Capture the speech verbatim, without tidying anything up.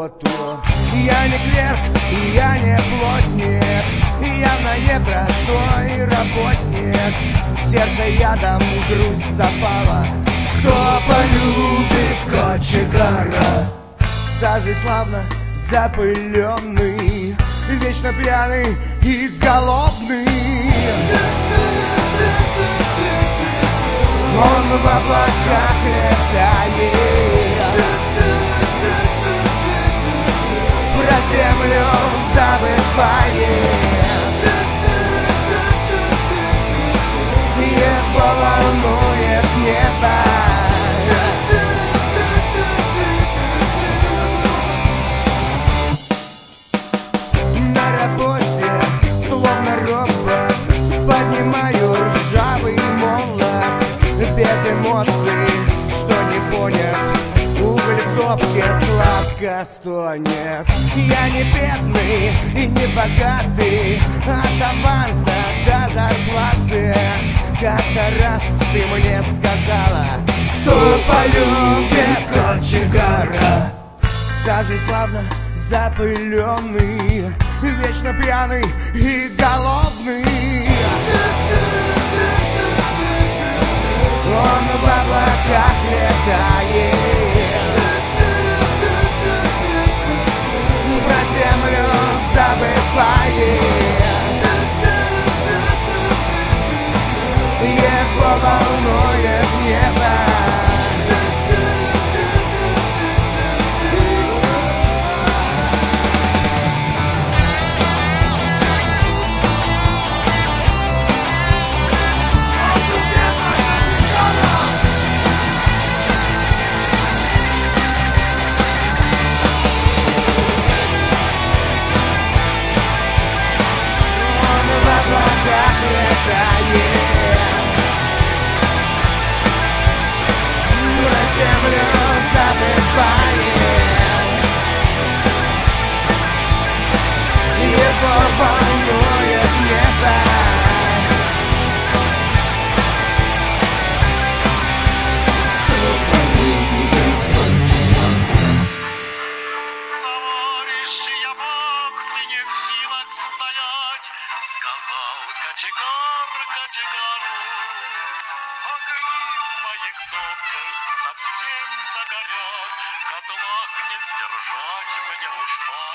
работу. Я не клерк, я не плотник, явно не простой работник. В сердце ядом грусть запала. Кто полюбит кочегара? Сажей славно запыленный, вечно пьяный и голодный. Он в облаках летает, про землю забывает. Его волнует небо. На работе, словно робот, поднимаю ржавый молот. Без эмоций, что не понят, уголь в топке сладко стонет. Я не бедный и не богатый, от аванса до зарплаты. Как-то раз ты мне сказала, кто полюбит кочегара? Сажей славно запыленный, вечно пьяный и голодный. Он в облаках летает, про землю забывает. Его волнует небо. Кочегар, кочегару, огни в моих топках совсем догорят, в котлах не сдержать мне уж